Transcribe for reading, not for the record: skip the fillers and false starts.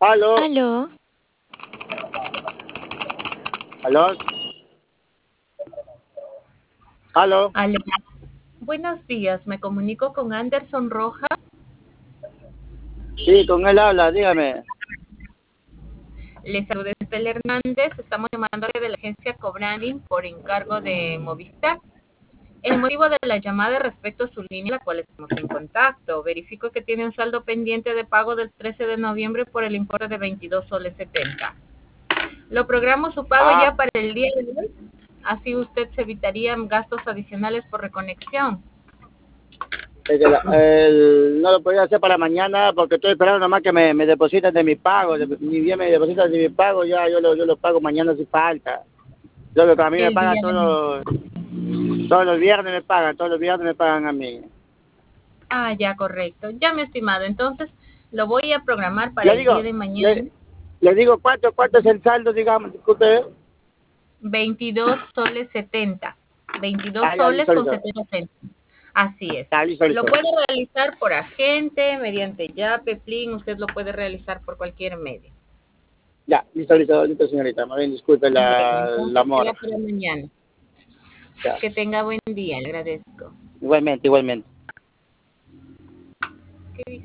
Aló, Aló, aló, aló. Aló. Buenos días, me comunico con Anderson Rojas. Sí, con él habla, dígame. Les saluda Estel Hernández. Estamos llamándole de la agencia Cobranding por encargo de Movistar. El motivo de la llamada es respecto a su línea, la cual estamos en contacto. Verifico que tiene un saldo pendiente de pago del 13 de noviembre por el importe de 22 soles 70. Lo programo su pago Ah, ya para el día de hoy. Así usted se evitaría gastos adicionales por reconexión. no lo podía hacer para mañana porque estoy esperando nomás que me depositen de mi pago. Ni bien me depositan de mi pago, ya yo lo pago mañana si falta. Lo que a mí me El pagan día de mañana. todos los viernes me pagan, todos los viernes me pagan a mí. Ah, ya, correcto. Ya, mi estimado. Entonces, lo voy a programar para Le el día digo, de mañana. le digo cuánto es el saldo, digamos, disculpe. 22 soles 70. 22 Ah, ya, soles listo, con listo. 70 céntimos. Así es. Ya, listo, Lo listo. puede realizar por agente, mediante Yape, Plin. Usted lo puede realizar por cualquier medio. Ya, listo, listo, listo, señorita. Más bien, disculpe Bueno, la entonces queda mora. para mañana. Ya, Que tenga buen día. Le agradezco. igualmente, igualmente. ¿Qué dice?